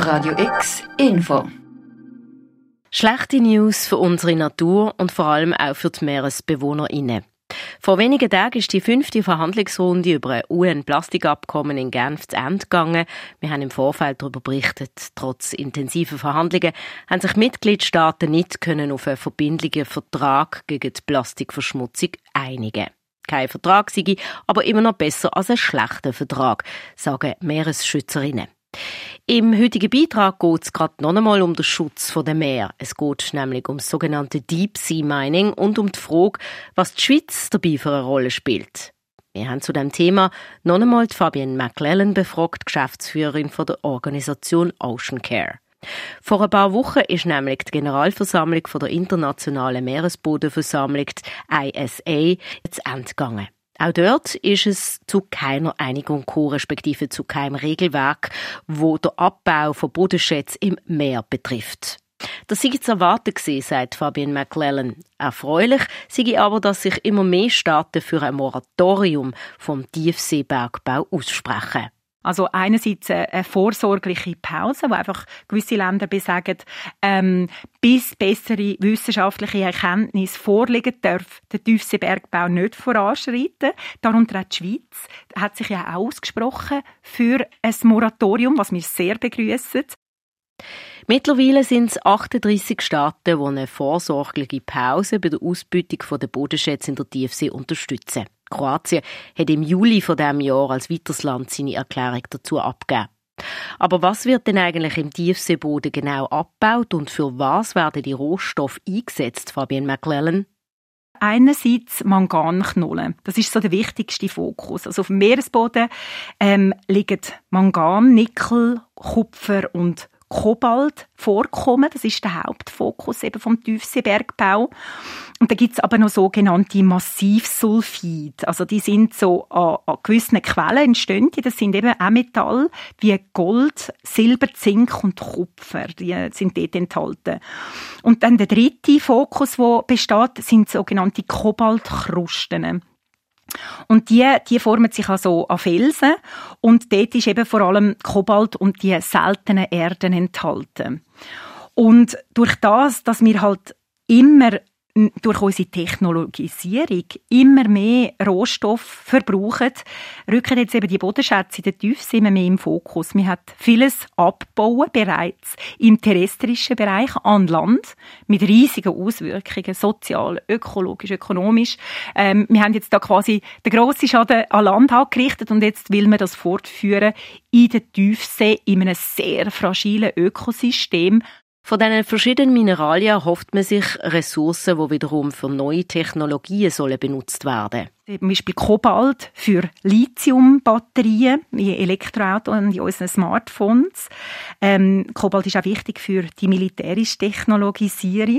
Radio X Info. Schlechte News für unsere Natur und vor allem auch für die MeeresbewohnerInnen. Vor wenigen Tagen ist die 5. Verhandlungsrunde über ein UN-Plastikabkommen in Genf zu Ende gegangen. Wir haben im Vorfeld darüber berichtet. Trotz intensiver Verhandlungen haben sich Mitgliedstaaten nicht können auf einen verbindlichen Vertrag gegen die Plastikverschmutzung einigen. Kein Vertrag sei aber immer noch besser als ein schlechter Vertrag, sagen Meeresschützerinnen. Im heutigen Beitrag geht es gerade noch einmal um den Schutz der Meere. Es geht nämlich um das sogenannte Deep Sea Mining und um die Frage, was die Schweiz dabei für eine Rolle spielt. Wir haben zu diesem Thema noch einmal Fabienne McLellan befragt, Geschäftsführerin von der Organisation Ocean Care. Vor ein paar Wochen ist nämlich die Generalversammlung von der Internationalen Meeresbodenversammlung, die ISA, zu Ende gegangen. Auch dort ist es zu keiner Einigung gekommen, respektive zu keinem Regelwerk, wo der Abbau von Bodenschätzen im Meer betrifft. Das sei zu erwarten gewesen, sagt Fabienne McLellan. Erfreulich sei aber, dass sich immer mehr Staaten für ein Moratorium vom Tiefseebergbau aussprechen. Also einerseits eine vorsorgliche Pause, wo einfach gewisse Länder besagen, bis bessere wissenschaftliche Erkenntnisse vorliegen, darf der Tiefseebergbau nicht voranschreiten. Darunter auch die Schweiz hat sich ja auch ausgesprochen für ein Moratorium, was wir sehr begrüssen. Mittlerweile sind es 38 Staaten, die eine vorsorgliche Pause bei der Ausbeutung der Bodenschätze in der Tiefsee unterstützen. Kroatien hat im Juli von diesem Jahr als weiteres Land seine Erklärung dazu abgegeben. Aber was wird denn eigentlich im Tiefseeboden genau abgebaut und für was werden die Rohstoffe eingesetzt, Fabienne McLellan? Einerseits Manganknollen. Das ist so der wichtigste Fokus. Also auf dem Meeresboden liegen Mangan, Nickel, Kupfer und Kobalt vorkommen. Das ist der Hauptfokus eben vom Tiefseebergbau. Und da gibt es aber noch sogenannte Massivsulfide. Also die sind so an gewissen Quellen entstehen. Das sind eben auch Metalle wie Gold, Silber, Zink und Kupfer. Die sind dort enthalten. Und dann der dritte Fokus, der besteht, sind sogenannte Kobaltkrusten. Und die formen sich also an Felsen und dort ist eben vor allem Kobalt und die seltenen Erden enthalten. Und durch das, dass wir halt immer durch unsere Technologisierung immer mehr Rohstoff verbrauchen, rücken jetzt eben die Bodenschätze in der Tiefsee immer mehr im Fokus. Man hat vieles abgebaut bereits im terrestrischen Bereich an Land mit riesigen Auswirkungen, sozial, ökologisch, ökonomisch. Wir haben jetzt da quasi den grossen Schaden an Land angerichtet und jetzt will man das fortführen in der Tiefsee in einem sehr fragilen Ökosystem. Von diesen verschiedenen Mineralien hofft man sich Ressourcen, die wiederum für neue Technologien benutzt werden sollen. Zum Beispiel Kobalt für Lithium-Batterien, wie Elektroautos und in unseren Smartphones. Kobalt ist auch wichtig für die militärische Technologisierung.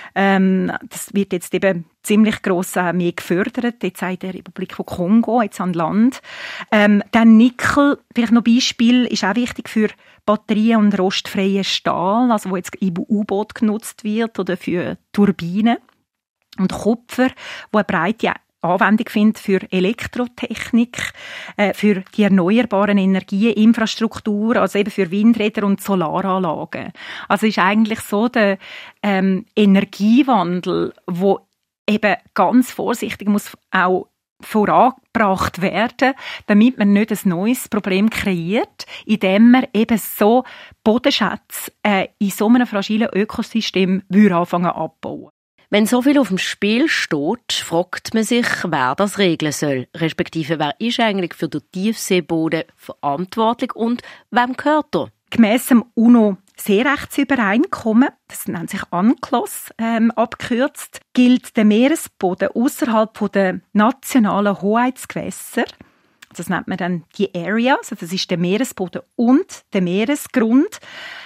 Das wird jetzt eben ziemlich gross mehr gefördert, jetzt auch in der Republik von Kongo, jetzt an Land. Dann Nickel, vielleicht noch Beispiel, ist auch wichtig für Batterien und rostfreien Stahl, also wo jetzt im U-Boot genutzt wird oder für Turbinen. Und Kupfer, wo eine breite Anwendung findet für Elektrotechnik, für die erneuerbaren Energien, Infrastruktur, also eben für Windräder und Solaranlagen. Also ist eigentlich so der Energiewandel, wo eben ganz vorsichtig muss auch vorangebracht werden, damit man nicht ein neues Problem kreiert, indem man eben so Bodenschätze in so einem fragilen Ökosystem anfangen abbauen. Wenn so viel auf dem Spiel steht, fragt man sich, wer das regeln soll, respektive wer ist eigentlich für den Tiefseeboden verantwortlich und wem gehört er? Gemäss dem UNO-Seerechtsübereinkommen, das nennt sich UNCLOS abgekürzt, gilt der Meeresboden außerhalb der nationalen Hoheitsgewässer. Das nennt man dann die Area, also das ist der Meeresboden und der Meeresgrund.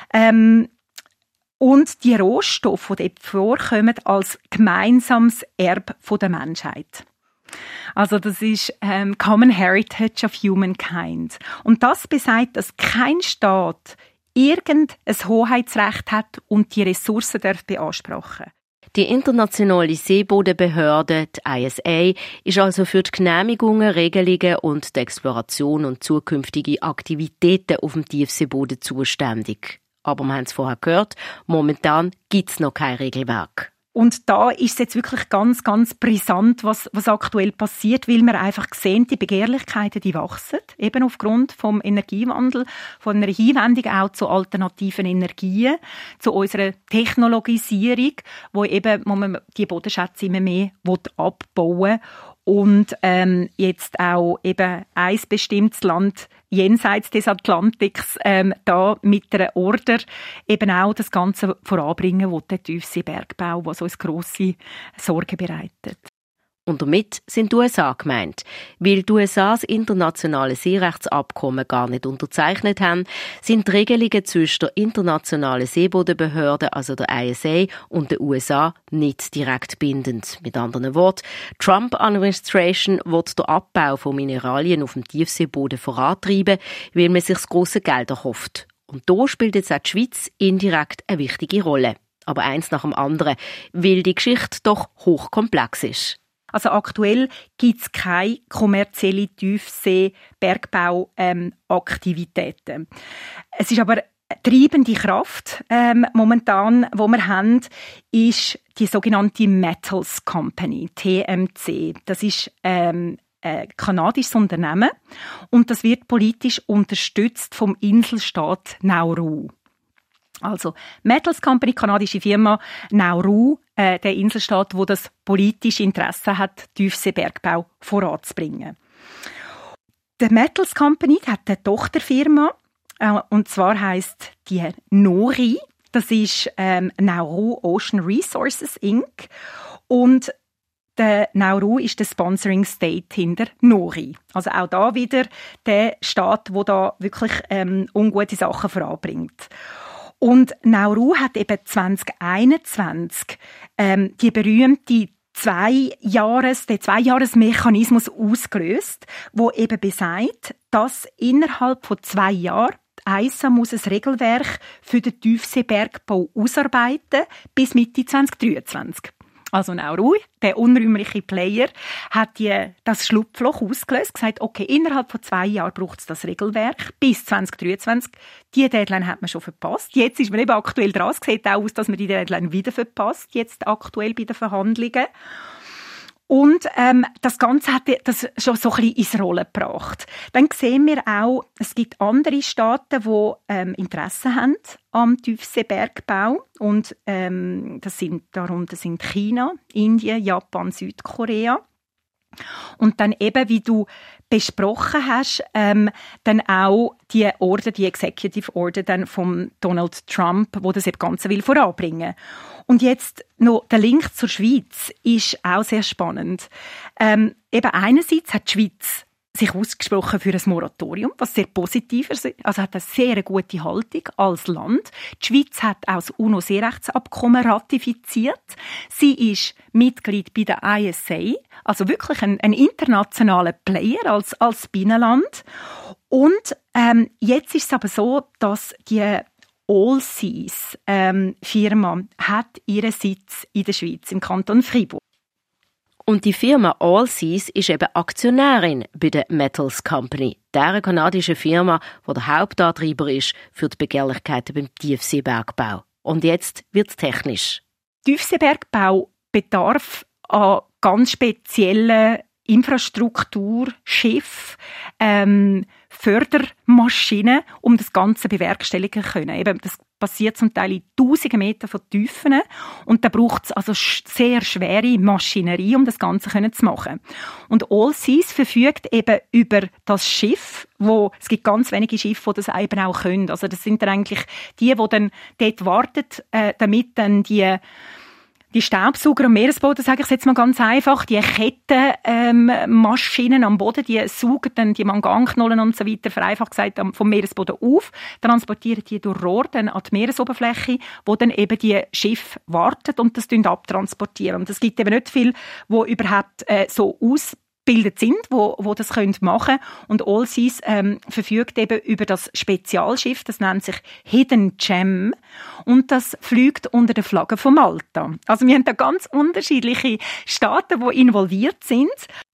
Und die Rohstoffe, die dort vorkommen, als gemeinsames Erbe der Menschheit. Also das ist Common Heritage of Humankind. Und das besagt, dass kein Staat irgendein Hoheitsrecht hat und die Ressourcen beanspruchen darf. Die internationale Seebodenbehörde, die ISA, ist also für die Genehmigungen, Regelungen und die Exploration und zukünftige Aktivitäten auf dem Tiefseeboden zuständig. Aber wir haben es vorher gehört, momentan gibt es noch kein Regelwerk. Und da ist es jetzt wirklich ganz, ganz brisant, was aktuell passiert, weil wir einfach sehen, die Begehrlichkeiten, die wachsen, eben aufgrund vom Energiewandel, von einer Hinwendung auch zu alternativen Energien, zu unserer Technologisierung, wo man die Bodenschätze immer mehr abbauen will. Und jetzt auch eben ein bestimmtes Land jenseits des Atlantiks da mit einer Order eben auch das Ganze voranbringen will, der Tiefseebergbau, was uns grosse Sorgen bereitet. Und damit sind die USA gemeint. Weil die USA das internationale Seerechtsabkommen gar nicht unterzeichnet haben, sind die Regelungen zwischen der Internationalen Seebodenbehörde, also der ISA, und den USA nicht direkt bindend. Mit anderen Worten, Trump-Administration will den Abbau von Mineralien auf dem Tiefseeboden vorantreiben, weil man sich das grosse Geld erhofft. Und da spielt jetzt auch die Schweiz indirekt eine wichtige Rolle. Aber eins nach dem anderen, weil die Geschichte doch hochkomplex ist. Also aktuell gibt es keine kommerzielle Tiefsee-Bergbau-Aktivitäten. Es ist aber eine treibende Kraft momentan, wo wir haben, ist die sogenannte Metals Company, TMC. Das ist ein kanadisches Unternehmen und das wird politisch unterstützt vom Inselstaat Nauru. Also Metals Company, kanadische Firma, Nauru, der Inselstaat, wo das politische Interesse hat, Tiefseebergbau voranzubringen. Die Metals Company hat eine Tochterfirma, und zwar heisst die NORI. Das ist Nauru Ocean Resources Inc. Und der Nauru ist der Sponsoring State hinter NORI. Also auch da wieder der Staat, der da wirklich ungute Sachen voranbringt. Und Nauru hat eben 2021 die berühmte den Zweijahresmechanismus ausgelöst, wo eben besagt, dass innerhalb von 2 Jahren die ISA muss ein Regelwerk für den Tiefseebergbau ausarbeiten bis Mitte 2023. Also Nauru, der unrühmliche Player, hat das Schlupfloch ausgelöst, gesagt, okay, innerhalb von 2 Jahren braucht es das Regelwerk bis 2023. Die Deadline hat man schon verpasst. Jetzt ist man eben aktuell dran. Es sieht auch aus, dass man die Deadline wieder verpasst, jetzt aktuell bei den Verhandlungen. Und das Ganze hat das schon so ein bisschen ins Rollen gebracht. Dann sehen wir auch, es gibt andere Staaten, die Interesse haben am Tiefseebergbau. Und darunter sind China, Indien, Japan, Südkorea. Und dann eben, wie du besprochen hast, dann auch die Executive Order dann von Donald Trump, wo das Ganze will voranbringen. Und jetzt noch der Link zur Schweiz ist auch sehr spannend. Eben einerseits hat die Schweiz sich ausgesprochen für ein Moratorium, was sehr positiv ist, also hat eine sehr gute Haltung als Land. Die Schweiz hat auch das UNO-Seerechtsabkommen ratifiziert. Sie ist Mitglied bei der ISA, also wirklich ein internationaler Player als Binnenland. Und jetzt ist es aber so, dass die Allseas Firma hat ihren Sitz in der Schweiz, im Kanton Fribourg. Und die Firma Allseas ist eben Aktionärin bei der Metals Company, der kanadischen Firma, die der Hauptantreiber ist für die Begehrlichkeiten beim Tiefseebergbau. Und jetzt wird es technisch. Tiefseebergbau bedarf an ganz speziellen Infrastruktur, Schiff, Fördermaschinen, um das Ganze bewerkstelligen zu können. Eben, das passiert zum Teil in 1000 Meter von Tiefen und da braucht es also sehr schwere Maschinerie, um das Ganze zu machen. Und Allseas verfügt eben über das Schiff, es gibt ganz wenige Schiffe, die das eben auch können. Also das sind dann eigentlich die dann dort warten, damit dann die Staubsauger am Meeresboden, sage ich jetzt mal ganz einfach, die Kettenmaschinen am Boden, die saugen dann die Manganknollen und so weiter, vereinfacht gesagt, vom Meeresboden auf, transportieren die durch Rohr dann an die Meeresoberfläche, wo dann eben die Schiffe warten und das abtransportieren. Und es gibt eben nicht viel, wo überhaupt so ausgebildet sind, wo das machen können. Und Allseas verfügt eben über das Spezialschiff, das nennt sich Hidden Gem und das fliegt unter der Flagge von Malta. Also wir haben da ganz unterschiedliche Staaten, die involviert sind.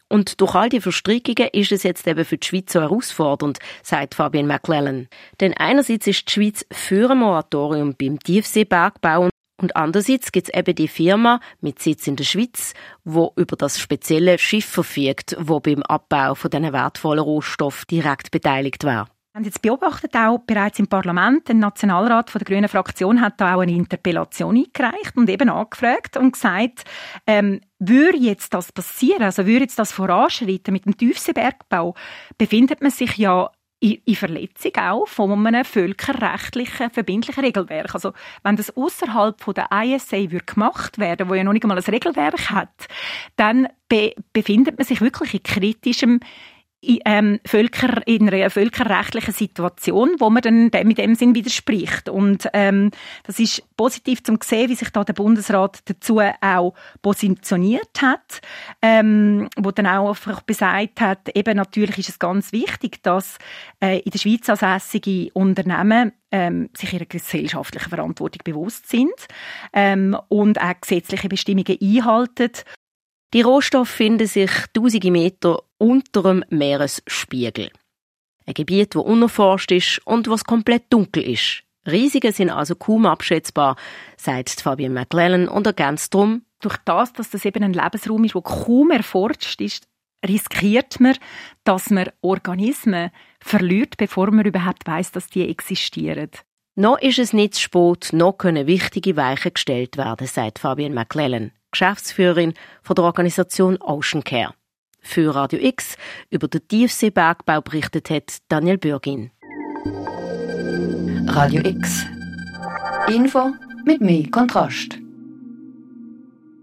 Und durch all die Verstrickungen ist es jetzt eben für die Schweiz so herausfordernd, sagt Fabienne McLellan. Denn einerseits ist die Schweiz für ein Moratorium beim Tiefseebergbau und andererseits gibt es eben die Firma mit Sitz in der Schweiz, wo über das spezielle Schiff verfügt, wo beim Abbau von diesen wertvollen Rohstoffen direkt beteiligt wäre. Wir haben jetzt beobachtet, auch bereits im Parlament, der Nationalrat von der Grünen Fraktion hat da auch eine Interpellation eingereicht und eben angefragt und gesagt, würde jetzt das passieren, also würde jetzt das voranschreiten mit dem Tiefseebergbau, befindet man sich ja in Verletzung auch von einem völkerrechtlichen, verbindlichen Regelwerk. Also, wenn das außerhalb der ISA gemacht werden, wo ja noch nicht einmal ein Regelwerk hat, dann befindet man sich wirklich in kritischem in einer völkerrechtlichen Situation, wo man dann mit dem Sinn widerspricht. Und das ist positiv zu sehen, wie sich da der Bundesrat dazu auch positioniert hat, wo dann auch einfach besagt hat, eben natürlich ist es ganz wichtig, dass in der Schweiz ansässige Unternehmen sich ihrer gesellschaftlichen Verantwortung bewusst sind und auch gesetzliche Bestimmungen einhalten. Die Rohstoffe finden sich tausende Meter unter dem Meeresspiegel. Ein Gebiet, das unerforscht ist und was komplett dunkel ist. Risiken sind also kaum abschätzbar, sagt Fabienne McLellan und ergänzt darum: Durch das, dass das eben ein Lebensraum ist, der kaum erforscht ist, riskiert man, dass man Organismen verliert, bevor man überhaupt weiss, dass die existieren. Noch ist es nicht zu spät, noch können wichtige Weichen gestellt werden, sagt Fabienne McLellan, Geschäftsführerin von der Organisation Ocean Care. Für Radio X über den Tiefseebergbau berichtet hat Daniel Bürgin. Radio X. Info mit mehr Kontrast.